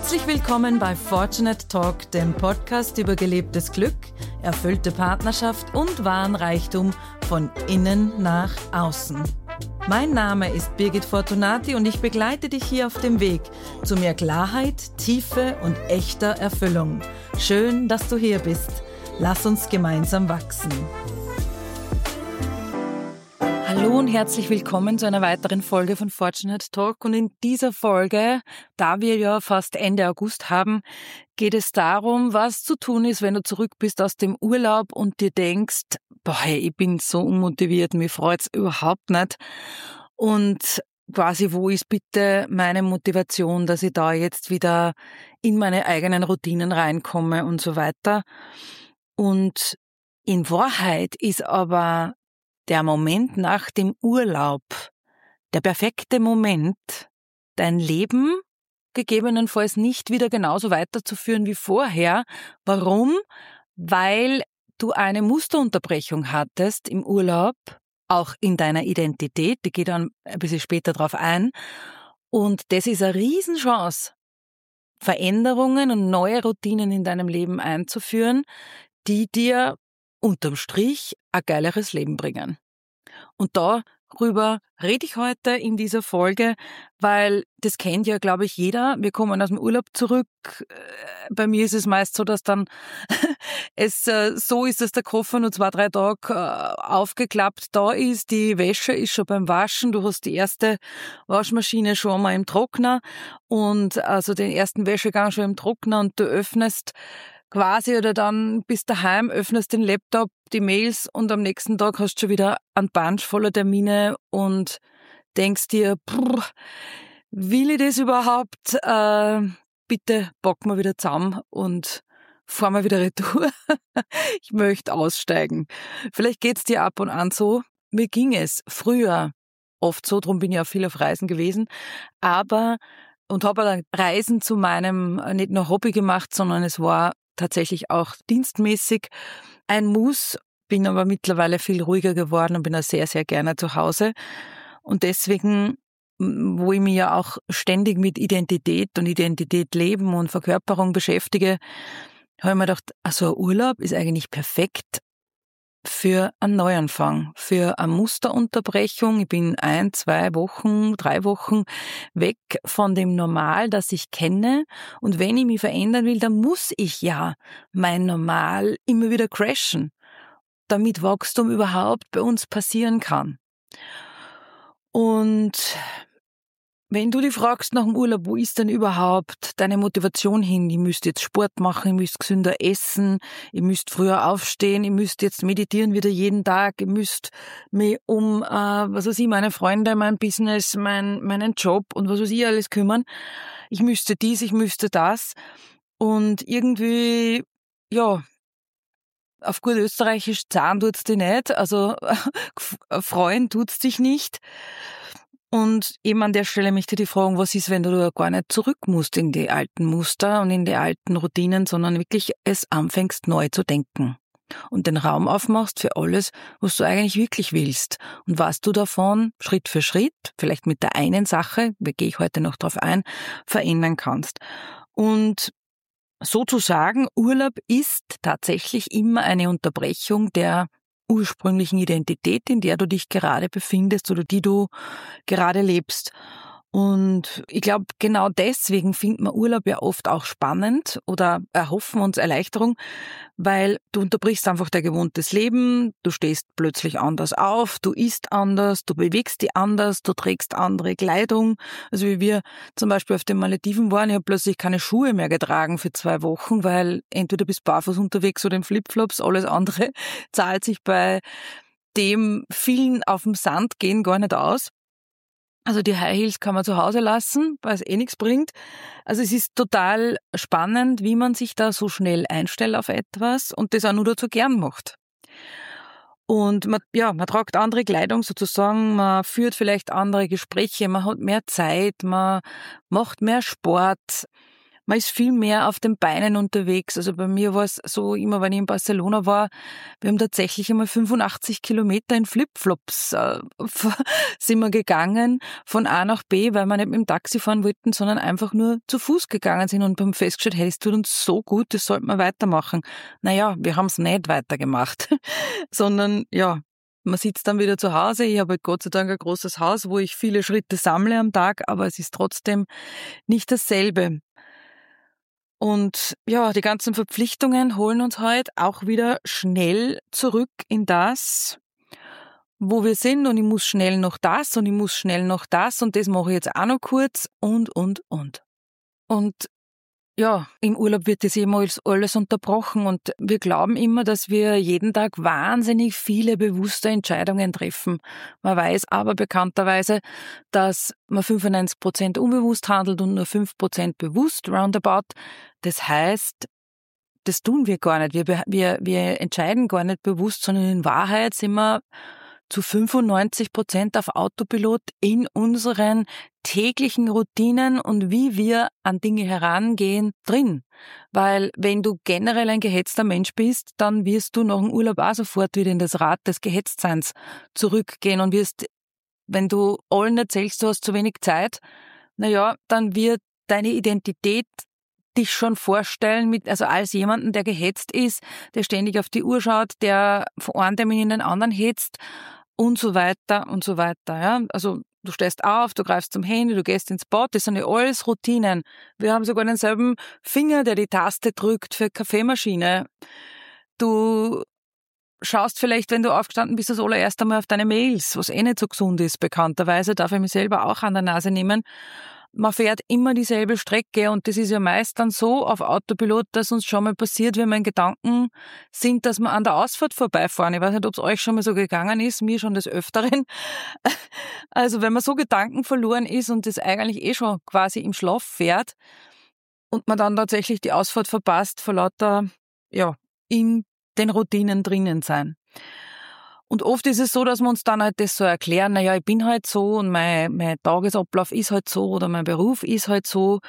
Herzlich willkommen bei Fortunate Talk, dem Podcast über gelebtes Glück, erfüllte Partnerschaft und wahren Reichtum von innen nach außen. Mein Name ist Birgit Fortunati und ich begleite dich hier auf dem Weg zu mehr Klarheit, Tiefe und echter Erfüllung. Schön, dass du hier bist. Lass uns gemeinsam wachsen. Hallo und herzlich willkommen zu einer weiteren Folge von Fortunate Talk. Und in dieser Folge, da wir ja fast Ende August haben, geht es darum, was zu tun ist, wenn du zurück bist aus dem Urlaub und dir denkst, boah, ich bin so unmotiviert, mir freut's überhaupt nicht. Und quasi, wo ist bitte meine Motivation, dass ich da jetzt wieder in meine eigenen Routinen reinkomme und so weiter. Und in Wahrheit ist aber der Moment nach dem Urlaub, der perfekte Moment, dein Leben gegebenenfalls nicht wieder genauso weiterzuführen wie vorher. Warum? Weil du eine Musterunterbrechung hattest im Urlaub, auch in deiner Identität, die geht dann ein bisschen später drauf ein. Und das ist eine Riesenchance, Veränderungen und neue Routinen in deinem Leben einzuführen, die dir unterm Strich ein geileres Leben bringen. Und darüber rede ich heute in dieser Folge, weil das kennt ja, glaube ich, jeder. Wir kommen aus dem Urlaub zurück. Bei mir ist es meist so, dass dann so ist, dass der Koffer nur 2-3 Tage aufgeklappt da ist. Die Wäsche ist schon beim Waschen. Du hast die erste Waschmaschine schon einmal im Trockner und also den ersten Wäschegang schon im Trockner und du öffnest quasi oder dann bist daheim, öffnest den Laptop, die Mails und am nächsten Tag hast du schon wieder einen Bunch voller Termine und denkst dir, will ich das überhaupt? Bitte packen wir wieder zusammen und fahren wir wieder retour. Ich möchte aussteigen. Vielleicht geht's dir ab und an so. Mir ging es früher oft so, darum bin ich auch viel auf Reisen gewesen, und habe dann Reisen zu meinem nicht nur Hobby gemacht, sondern es war tatsächlich auch dienstmäßig ein Muss, bin aber mittlerweile viel ruhiger geworden und bin auch sehr, sehr gerne zu Hause. Und deswegen, wo ich mich ja auch ständig mit Identität und Identität leben und Verkörperung beschäftige, habe ich mir gedacht, also ein Urlaub ist eigentlich perfekt für einen Neuanfang, für eine Musterunterbrechung. Ich bin 1, 2 Wochen, 3 Wochen weg von dem Normal, das ich kenne. Und wenn ich mich verändern will, dann muss ich ja mein Normal immer wieder crashen, damit Wachstum überhaupt bei uns passieren kann. Und wenn du dich fragst nach dem Urlaub, wo ist denn überhaupt deine Motivation hin? Ich müsste jetzt Sport machen, ich müsste gesünder essen, ich müsste früher aufstehen, ich müsste jetzt meditieren wieder jeden Tag, ich müsste mich um, meine Freunde, mein Business, meinen Job und was weiß ich alles kümmern. Ich müsste dies, ich müsste das. Und irgendwie, ja, auf gut österreichisch, zahlen tut's dich nicht, also freuen tut's dich nicht. Und eben an der Stelle möchte ich dich fragen, was ist, wenn du da gar nicht zurück musst in die alten Muster und in die alten Routinen, sondern wirklich es anfängst neu zu denken und den Raum aufmachst für alles, was du eigentlich wirklich willst und was du davon Schritt für Schritt, vielleicht mit der einen Sache, da gehe ich heute noch drauf ein, verändern kannst. Und sozusagen, Urlaub ist tatsächlich immer eine Unterbrechung der ursprünglichen Identität, in der du dich gerade befindest oder die du gerade lebst. Und ich glaube, genau deswegen findet man Urlaub ja oft auch spannend oder erhoffen uns Erleichterung, weil du unterbrichst einfach dein gewohntes Leben, du stehst plötzlich anders auf, du isst anders, du bewegst dich anders, du trägst andere Kleidung. Also wie wir zum Beispiel auf den Malediven waren, ich habe plötzlich keine Schuhe mehr getragen für 2 Wochen, weil entweder bist du barfuß unterwegs oder in Flipflops, alles andere zahlt sich bei dem vielen auf dem Sand gehen gar nicht aus. Also die High Heels kann man zu Hause lassen, weil es eh nichts bringt. Also es ist total spannend, wie man sich da so schnell einstellt auf etwas und das auch nur dazu gern macht. Und man tragt andere Kleidung sozusagen, man führt vielleicht andere Gespräche, man hat mehr Zeit, man macht mehr Sport, Man ist viel mehr auf den Beinen unterwegs. Also bei mir war es so, immer wenn ich in Barcelona war, wir haben tatsächlich einmal 85 Kilometer in Flipflops sind wir gegangen, von A nach B, weil wir nicht mit dem Taxi fahren wollten, sondern einfach nur zu Fuß gegangen sind und haben festgestellt, hey, das tut uns so gut, das sollten wir weitermachen. Naja, wir haben es nicht weitergemacht, sondern ja, man sitzt dann wieder zu Hause. Ich habe halt Gott sei Dank ein großes Haus, wo ich viele Schritte sammle am Tag, aber es ist trotzdem nicht dasselbe. Und ja, die ganzen Verpflichtungen holen uns halt auch wieder schnell zurück in das, wo wir sind, und ich muss schnell noch das und ich muss schnell noch das und das mache ich jetzt auch noch kurz und. Und ja, im Urlaub wird das eben alles unterbrochen und wir glauben immer, dass wir jeden Tag wahnsinnig viele bewusste Entscheidungen treffen. Man weiß aber bekannterweise, dass man 95% unbewusst handelt und nur 5% bewusst, roundabout. Das heißt, das tun wir gar nicht. Wir entscheiden gar nicht bewusst, sondern in Wahrheit sind wir zu 95% auf Autopilot in unseren täglichen Routinen und wie wir an Dinge herangehen drin. Weil wenn du generell ein gehetzter Mensch bist, dann wirst du nach dem Urlaub auch sofort wieder in das Rad des Gehetztseins zurückgehen und wirst, wenn du allen erzählst, du hast zu wenig Zeit, naja, dann wird deine Identität dich schon vorstellen also als jemanden, der gehetzt ist, der ständig auf die Uhr schaut, der von einem Termin in den anderen hetzt und so weiter und so weiter. Ja? Also du stehst auf, du greifst zum Handy, du gehst ins Bad, das sind ja alles Routinen. Wir haben sogar denselben Finger, der die Taste drückt für Kaffeemaschine. Du schaust vielleicht, wenn du aufgestanden bist, das allererste Mal auf deine Mails, was nicht so gesund ist, bekannterweise, darf ich mich selber auch an der Nase nehmen. Man fährt immer dieselbe Strecke und das ist ja meist dann so auf Autopilot, dass uns schon mal passiert, wenn wir in Gedanken sind, dass wir an der Ausfahrt vorbeifahren. Ich weiß nicht, ob es euch schon mal so gegangen ist, mir schon des Öfteren. Also wenn man so gedankenverloren ist und das eigentlich schon quasi im Schlaf fährt und man dann tatsächlich die Ausfahrt verpasst, vor lauter, ja, in den Routinen drinnen sein. Und oft ist es so, dass wir uns dann halt das so erklären, naja, ich bin halt so und mein Tagesablauf ist halt so oder mein Beruf ist halt so.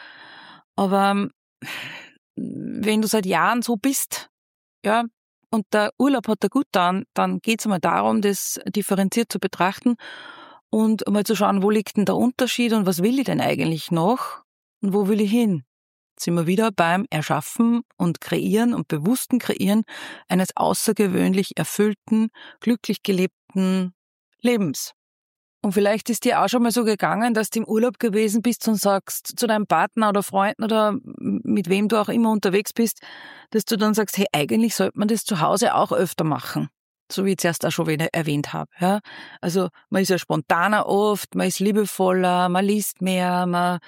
Aber wenn du seit Jahren so bist, ja, und der Urlaub hat dir gut getan, dann geht es einmal darum, das differenziert zu betrachten und mal zu schauen, wo liegt denn der Unterschied und was will ich denn eigentlich noch und wo will ich hin? Sind wir wieder beim Erschaffen und Kreieren und bewussten Kreieren eines außergewöhnlich erfüllten, glücklich gelebten Lebens. Und vielleicht ist dir auch schon mal so gegangen, dass du im Urlaub gewesen bist und sagst zu deinem Partner oder Freunden oder mit wem du auch immer unterwegs bist, dass du dann sagst, hey, eigentlich sollte man das zu Hause auch öfter machen. So wie ich zuerst auch schon wieder erwähnt habe. Ja? Also man ist ja spontaner oft, man ist liebevoller, man liest mehr, man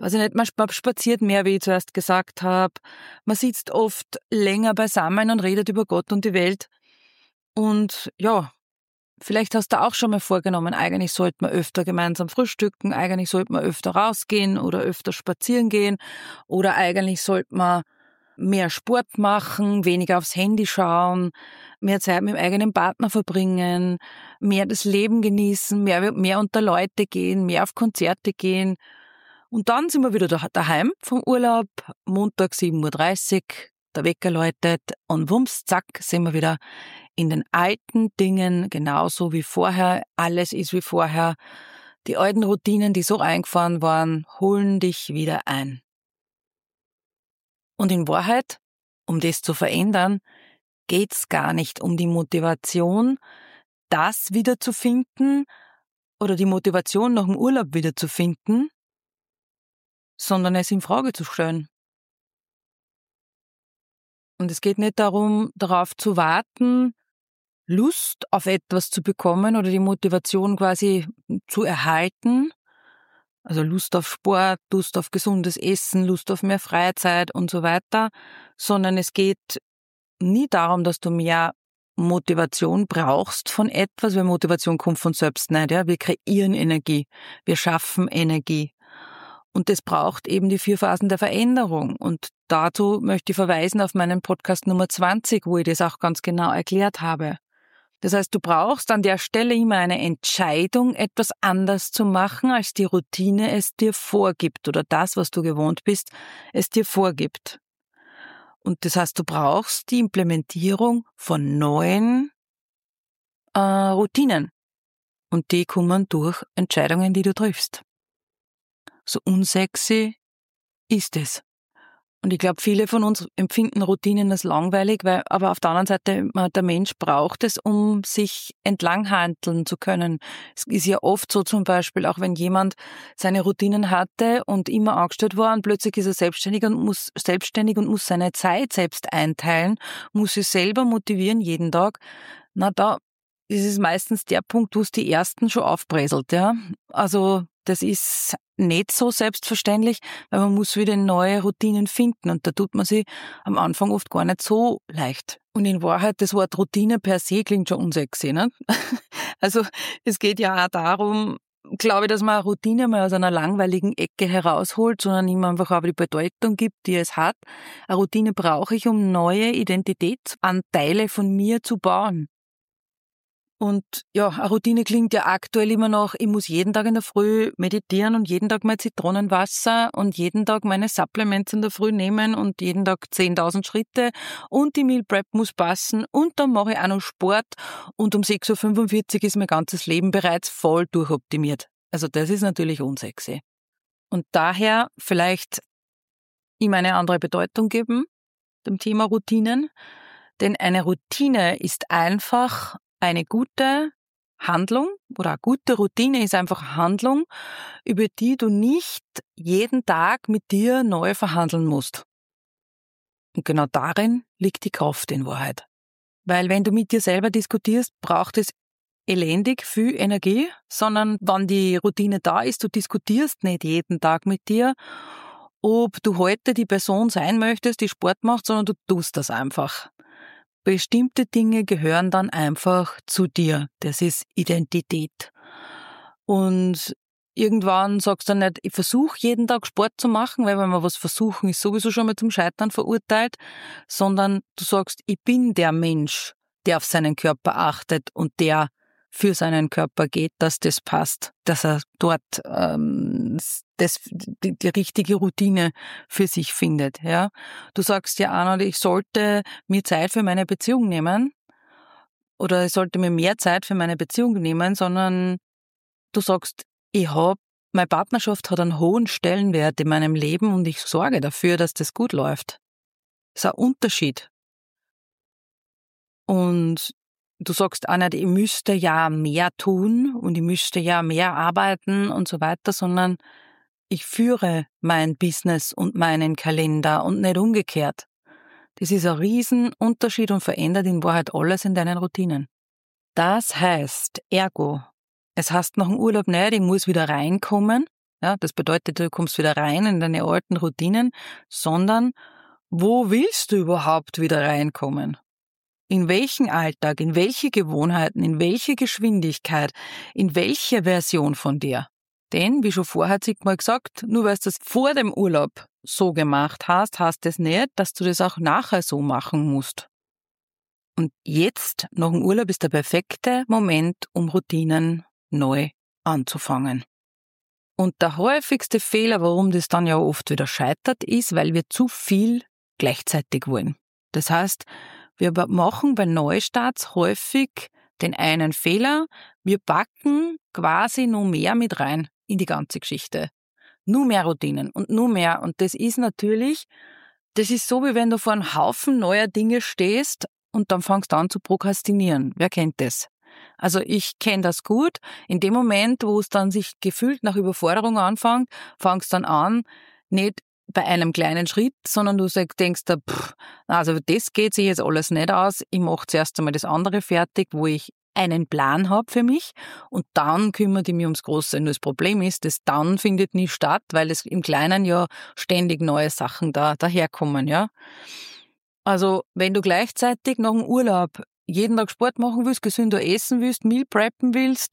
spaziert mehr, wie ich zuerst gesagt habe. Man sitzt oft länger beisammen und redet über Gott und die Welt. Und ja, vielleicht hast du auch schon mal vorgenommen, eigentlich sollte man öfter gemeinsam frühstücken, eigentlich sollte man öfter rausgehen oder öfter spazieren gehen oder eigentlich sollte man mehr Sport machen, weniger aufs Handy schauen, mehr Zeit mit dem eigenen Partner verbringen, mehr das Leben genießen, mehr unter Leute gehen, mehr auf Konzerte gehen. Und dann sind wir wieder daheim vom Urlaub, Montag 7:30 Uhr, der Wecker läutet und wumms, zack, sind wir wieder in den alten Dingen, genauso wie vorher. Alles ist wie vorher. Die alten Routinen, die so eingefahren waren, holen dich wieder ein. Und in Wahrheit, um das zu verändern, geht's gar nicht um die Motivation, das wiederzufinden oder die Motivation nach dem Urlaub wiederzufinden, sondern es in Frage zu stellen. Und es geht nicht darum, darauf zu warten, Lust auf etwas zu bekommen oder die Motivation quasi zu erhalten, also Lust auf Sport, Lust auf gesundes Essen, Lust auf mehr Freizeit und so weiter, sondern es geht nie darum, dass du mehr Motivation brauchst von etwas, weil Motivation kommt von selbst nicht. Ja? Wir kreieren Energie, wir schaffen Energie. Und das braucht eben die 4 Phasen der Veränderung. Und dazu möchte ich verweisen auf meinen Podcast Nummer 20, wo ich das auch ganz genau erklärt habe. Das heißt, du brauchst an der Stelle immer eine Entscheidung, etwas anders zu machen, als die Routine es dir vorgibt oder das, was du gewohnt bist, es dir vorgibt. Und das heißt, du brauchst die Implementierung von neuen Routinen. Und die kommen durch Entscheidungen, die du triffst. So unsexy ist es. Und ich glaube, viele von uns empfinden Routinen als langweilig, aber auf der anderen Seite, der Mensch braucht es, um sich entlanghandeln zu können. Es ist ja oft so zum Beispiel, auch wenn jemand seine Routinen hatte und immer angestellt war und plötzlich ist er selbstständig und muss seine Zeit selbst einteilen, muss sich selber motivieren jeden Tag. Na, da ist es meistens der Punkt, wo es die Ersten schon aufbräselt, ja. Also, das ist nicht so selbstverständlich, weil man muss wieder neue Routinen finden und da tut man sich am Anfang oft gar nicht so leicht. Und in Wahrheit, das Wort Routine per se klingt schon unsexy, ne? Also, es geht ja auch darum, glaube ich, dass man eine Routine mal aus einer langweiligen Ecke herausholt, sondern ihm einfach auch die Bedeutung gibt, die es hat. Eine Routine brauche ich, um neue Identitätsanteile von mir zu bauen. Und ja, eine Routine klingt ja aktuell immer noch, ich muss jeden Tag in der Früh meditieren und jeden Tag mein Zitronenwasser und jeden Tag meine Supplements in der Früh nehmen und jeden Tag 10.000 Schritte und die Meal Prep muss passen und dann mache ich auch noch Sport und um 6.45 Uhr ist mein ganzes Leben bereits voll durchoptimiert. Also das ist natürlich unsexy. Und daher vielleicht ihm eine andere Bedeutung geben, dem Thema Routinen. Denn eine Routine ist einfach eine gute Handlung oder eine gute Routine ist einfach Handlung, über die du nicht jeden Tag mit dir neu verhandeln musst. Und genau darin liegt die Kraft in Wahrheit. Weil wenn du mit dir selber diskutierst, braucht es elendig viel Energie, sondern wenn die Routine da ist, du diskutierst nicht jeden Tag mit dir, ob du heute die Person sein möchtest, die Sport macht, sondern du tust das einfach. Bestimmte Dinge gehören dann einfach zu dir. Das ist Identität. Und irgendwann sagst du dann nicht, ich versuche jeden Tag Sport zu machen, weil wenn wir was versuchen, ist sowieso schon mal zum Scheitern verurteilt, sondern du sagst, ich bin der Mensch, der auf seinen Körper achtet und der für seinen Körper geht, dass das passt, dass er dort die richtige Routine für sich findet. Ja, du sagst ja auch noch, ich sollte mir Zeit für meine Beziehung nehmen oder ich sollte mir mehr Zeit für meine Beziehung nehmen, sondern du sagst, meine Partnerschaft hat einen hohen Stellenwert in meinem Leben und ich sorge dafür, dass das gut läuft. Das ist ein Unterschied. Und du sagst auch nicht, ich müsste ja mehr tun und ich müsste ja mehr arbeiten und so weiter, sondern ich führe mein Business und meinen Kalender und nicht umgekehrt. Das ist ein Riesenunterschied und verändert in Wahrheit alles in deinen Routinen. Das heißt, ergo, es heißt nach dem Urlaub nicht, ich muss wieder reinkommen. Ja, das bedeutet, du kommst wieder rein in deine alten Routinen, sondern wo willst du überhaupt wieder reinkommen? In welchen Alltag, in welche Gewohnheiten, in welche Geschwindigkeit, in welche Version von dir? Denn, wie schon vorher zigmal gesagt, nur weil du das vor dem Urlaub so gemacht hast, heißt das nicht, dass du das auch nachher so machen musst. Und jetzt, nach dem Urlaub, ist der perfekte Moment, um Routinen neu anzufangen. Und der häufigste Fehler, warum das dann ja oft wieder scheitert, ist, weil wir zu viel gleichzeitig wollen. Das heißt, wir machen bei Neustarts häufig den einen Fehler, wir packen quasi nur mehr mit rein in die ganze Geschichte. Nur mehr Routinen und nur mehr. Und das ist natürlich, das ist so, wie wenn du vor einem Haufen neuer Dinge stehst und dann fangst du an zu prokrastinieren. Wer kennt das? Also ich kenne das gut. In dem Moment, wo es dann sich gefühlt nach Überforderung anfängt, fangst dann an, nicht bei einem kleinen Schritt, sondern du denkst da, also das geht sich jetzt alles nicht aus. Ich mache zuerst einmal das andere fertig, wo ich einen Plan habe für mich und dann kümmere ich mich ums Große. Nur das Problem ist, das dann findet nie statt, weil es im Kleinen ja ständig neue Sachen daherkommen, ja. Also wenn du gleichzeitig nach dem Urlaub jeden Tag Sport machen willst, gesünder essen willst, Meal preppen willst,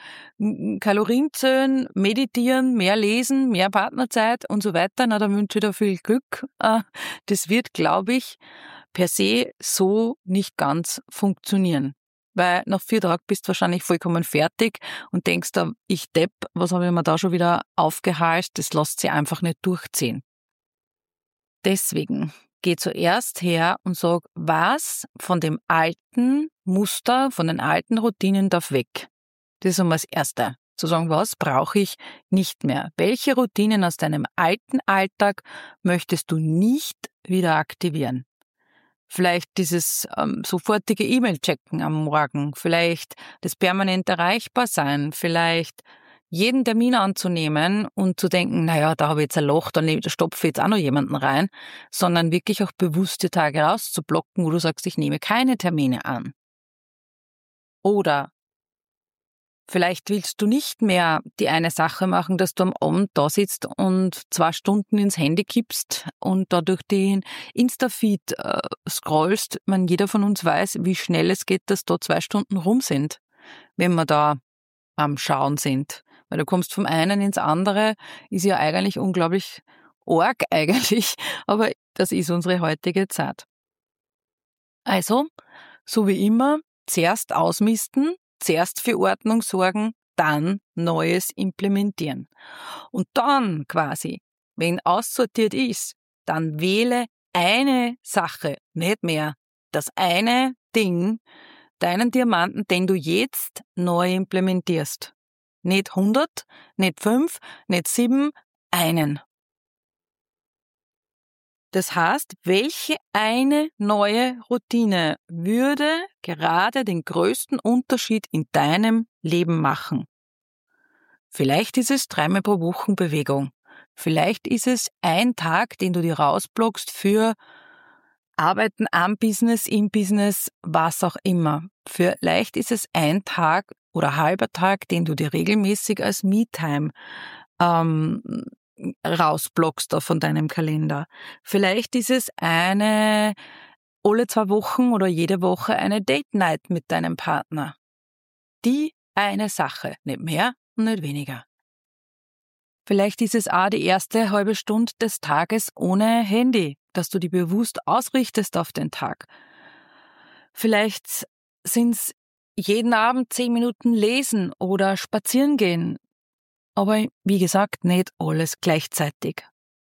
Kalorien zählen, meditieren, mehr lesen, mehr Partnerzeit und so weiter, na, dann wünsche ich dir viel Glück. Das wird, glaube ich, per se so nicht ganz funktionieren. weil nach 4 Tagen bist du wahrscheinlich vollkommen fertig und denkst da, ich Depp, was habe ich mir da schon wieder aufgehalst, das lässt sich einfach nicht durchziehen. Deswegen geh zuerst her und sag, was von dem alten Muster, von den alten Routinen darf weg. Das ist einmal das Erste. Zu sagen, was brauche ich nicht mehr? Welche Routinen aus deinem alten Alltag möchtest du nicht wieder aktivieren? Vielleicht dieses sofortige E-Mail-Checken am Morgen, vielleicht das permanente Erreichbarsein, vielleicht jeden Termin anzunehmen und zu denken, naja, da habe ich jetzt ein Loch, da stopfe ich jetzt auch noch jemanden rein, sondern wirklich auch bewusste Tage rauszublocken, wo du sagst, ich nehme keine Termine an. Oder vielleicht willst du nicht mehr die eine Sache machen, dass du am Abend da sitzt und 2 Stunden ins Handy kippst und da durch den Insta-Feed scrollst. Ich meine, jeder von uns weiß, wie schnell es geht, dass da 2 Stunden rum sind, wenn wir da am Schauen sind. Weil du kommst vom einen ins andere, ist ja eigentlich unglaublich arg eigentlich, aber das ist unsere heutige Zeit. Also, so wie immer, zuerst ausmisten, zuerst für Ordnung sorgen, dann Neues implementieren. Und dann quasi, wenn aussortiert ist, dann wähle eine Sache, nicht mehr, das eine Ding, deinen Diamanten, den du jetzt neu implementierst. Nicht 100, nicht 5, nicht 7, einen. Das heißt, welche eine neue Routine würde gerade den größten Unterschied in deinem Leben machen? Vielleicht ist es 3-mal pro Woche Bewegung. Vielleicht ist es ein Tag, den du dir rausblockst für Arbeiten am Business, im Business, was auch immer. Vielleicht ist es ein Tag oder halber Tag, den du dir regelmäßig als Me-Time ähm, rausblockst da von deinem Kalender. Vielleicht ist es alle 2 Wochen oder jede Woche eine Date-Night mit deinem Partner. Die eine Sache, nicht mehr und nicht weniger. Vielleicht ist es auch die erste halbe Stunde des Tages ohne Handy, dass du dich bewusst ausrichtest auf den Tag. Vielleicht sind es jeden Abend 10 Minuten lesen oder spazieren gehen. Aber wie gesagt, nicht alles gleichzeitig.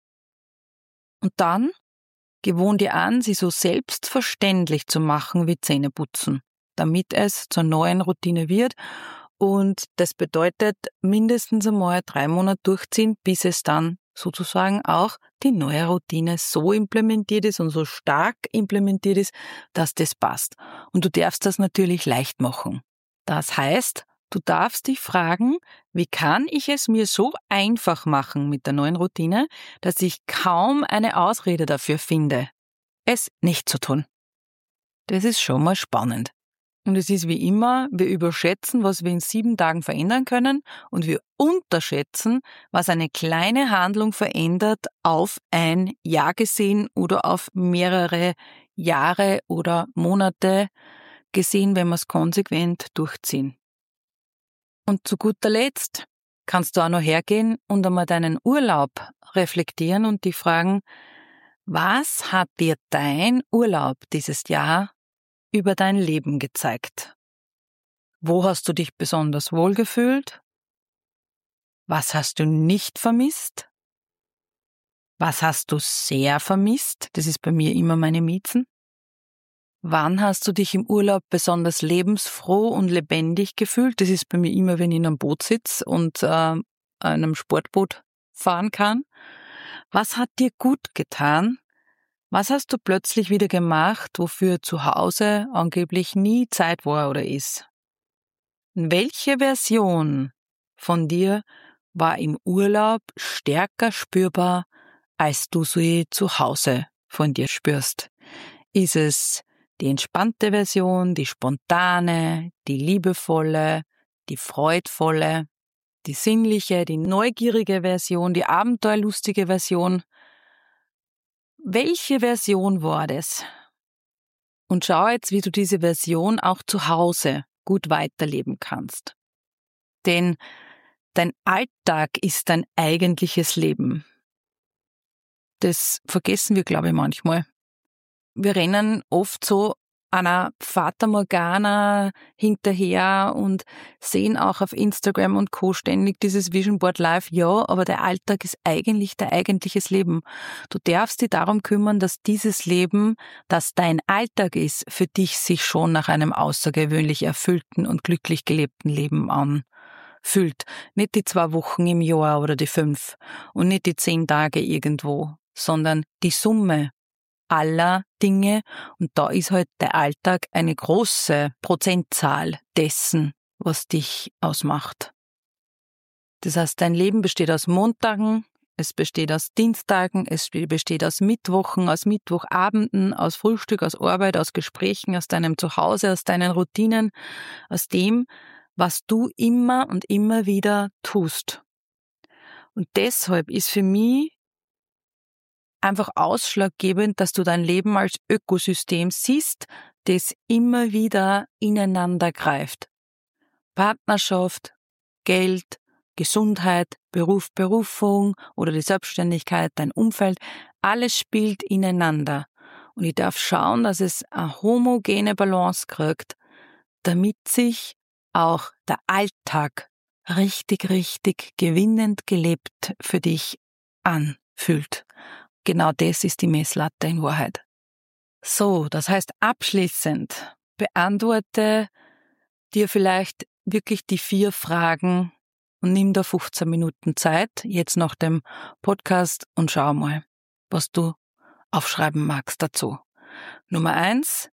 Und dann gewohn dir an, sie so selbstverständlich zu machen wie Zähneputzen, damit es zur neuen Routine wird. Und das bedeutet mindestens einmal 3 Monate durchziehen, bis es dann sozusagen auch die neue Routine so implementiert ist und so stark implementiert ist, dass das passt. Und du darfst das natürlich leicht machen. Das heißt, du darfst dich fragen, wie kann ich es mir so einfach machen mit der neuen Routine, dass ich kaum eine Ausrede dafür finde, es nicht zu tun. Das ist schon mal spannend. Und es ist wie immer, wir überschätzen, was wir in 7 Tagen verändern können und wir unterschätzen, was eine kleine Handlung verändert auf ein Jahr gesehen oder auf mehrere Jahre oder Monate gesehen, wenn wir es konsequent durchziehen. Und zu guter Letzt kannst du auch noch hergehen und einmal deinen Urlaub reflektieren und dich fragen, was hat dir dein Urlaub dieses Jahr über dein Leben gezeigt? Wo hast du dich besonders wohl gefühlt? Was hast du nicht vermisst? Was hast du sehr vermisst? Das ist bei mir immer meine Miezen. Wann hast du dich im Urlaub besonders lebensfroh und lebendig gefühlt? Das ist bei mir immer, wenn ich in einem Boot sitze und einem Sportboot fahren kann. Was hat dir gut getan? Was hast du plötzlich wieder gemacht, wofür zu Hause angeblich nie Zeit war oder ist? Welche Version von dir war im Urlaub stärker spürbar, als du sie zu Hause von dir spürst? Ist es die entspannte Version, die spontane, die liebevolle, die freudvolle, die sinnliche, die neugierige Version, die abenteuerlustige Version? Welche Version war das? Und schau jetzt, wie du diese Version auch zu Hause gut weiterleben kannst. Denn dein Alltag ist dein eigentliches Leben. Das vergessen wir, glaube ich, manchmal. Wir rennen oft so einer Fata Morgana hinterher und sehen auch auf Instagram und Co. ständig dieses Vision Board Live. Ja, aber der Alltag ist eigentlich dein eigentliches Leben. Du darfst dich darum kümmern, dass dieses Leben, das dein Alltag ist, für dich sich schon nach einem außergewöhnlich erfüllten und glücklich gelebten Leben anfühlt. Nicht die 2 Wochen im Jahr oder die 5 und nicht die 10 Tage irgendwo, sondern die Summe aller Dinge, und da ist halt der Alltag eine große Prozentzahl dessen, was dich ausmacht. Das heißt, dein Leben besteht aus Montagen, es besteht aus Dienstagen, es besteht aus Mittwochen, aus Mittwochabenden, aus Frühstück, aus Arbeit, aus Gesprächen, aus deinem Zuhause, aus deinen Routinen, aus dem, was du immer und immer wieder tust. Und deshalb ist für mich einfach ausschlaggebend, dass du dein Leben als Ökosystem siehst, das immer wieder ineinander greift. Partnerschaft, Geld, Gesundheit, Beruf, Berufung oder die Selbstständigkeit, dein Umfeld, alles spielt ineinander. Und ich darf schauen, dass es eine homogene Balance kriegt, damit sich auch der Alltag richtig gewinnend gelebt für dich anfühlt. Genau das ist die Messlatte in Wahrheit. So, das heißt abschließend beantworte dir vielleicht wirklich die 4 Fragen und nimm da 15 Minuten Zeit, jetzt nach dem Podcast, und schau mal, was du aufschreiben magst dazu. Nummer 1,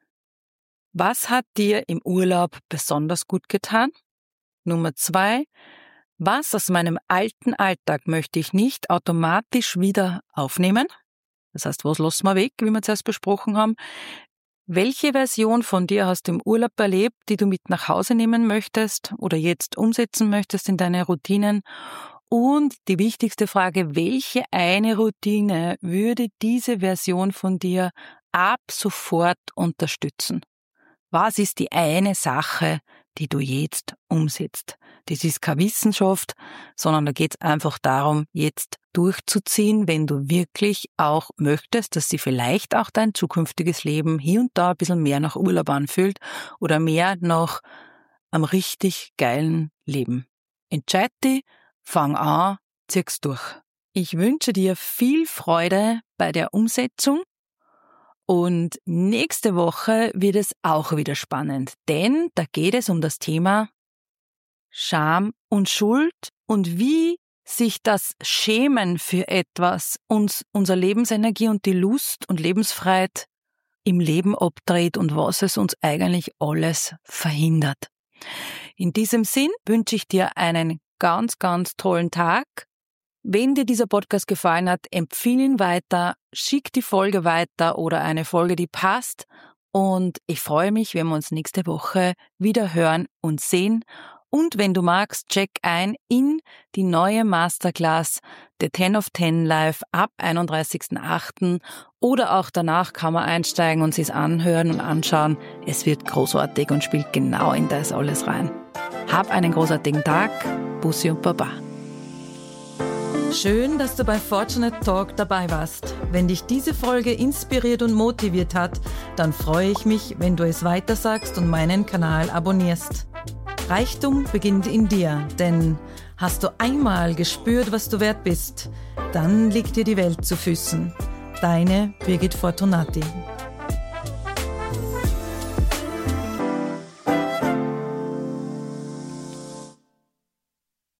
was hat dir im Urlaub besonders gut getan? Nummer 2, was aus meinem alten Alltag möchte ich nicht automatisch wieder aufnehmen? Das heißt, was lassen wir weg, wie wir zuerst besprochen haben? Welche Version von dir hast du im Urlaub erlebt, die du mit nach Hause nehmen möchtest oder jetzt umsetzen möchtest in deine Routinen? Und die wichtigste Frage, welche eine Routine würde diese Version von dir ab sofort unterstützen? Was ist die eine Sache, die du jetzt umsetzt? Das ist keine Wissenschaft, sondern da geht es einfach darum, jetzt durchzuziehen, wenn du wirklich auch möchtest, dass sie vielleicht auch dein zukünftiges Leben hier und da ein bisschen mehr nach Urlaub anfühlt oder mehr nach einem richtig geilen Leben. Entscheid dich, fang an, zieh's durch. Ich wünsche dir viel Freude bei der Umsetzung. Und nächste Woche wird es auch wieder spannend, denn da geht es um das Thema Scham und Schuld und wie sich das Schämen für etwas uns unsere Lebensenergie und die Lust und Lebensfreiheit im Leben abdreht und was es uns eigentlich alles verhindert. In diesem Sinn wünsche ich dir einen ganz tollen Tag. Wenn dir dieser Podcast gefallen hat, empfehle ihn weiter, schick die Folge weiter oder eine Folge, die passt. Und ich freue mich, wenn wir uns nächste Woche wieder hören und sehen. Und wenn du magst, check ein in die neue Masterclass The 10 of 10 Live ab 31.08. Oder auch danach kann man einsteigen und sich's anhören und anschauen. Es wird großartig und spielt genau in das alles rein. Hab einen großartigen Tag. Bussi und Baba. Schön, dass du bei Fortunate Talk dabei warst. Wenn dich diese Folge inspiriert und motiviert hat, dann freue ich mich, wenn du es weitersagst und meinen Kanal abonnierst. Reichtum beginnt in dir, denn hast du einmal gespürt, was du wert bist, dann liegt dir die Welt zu Füßen. Deine Birgit Fortunati.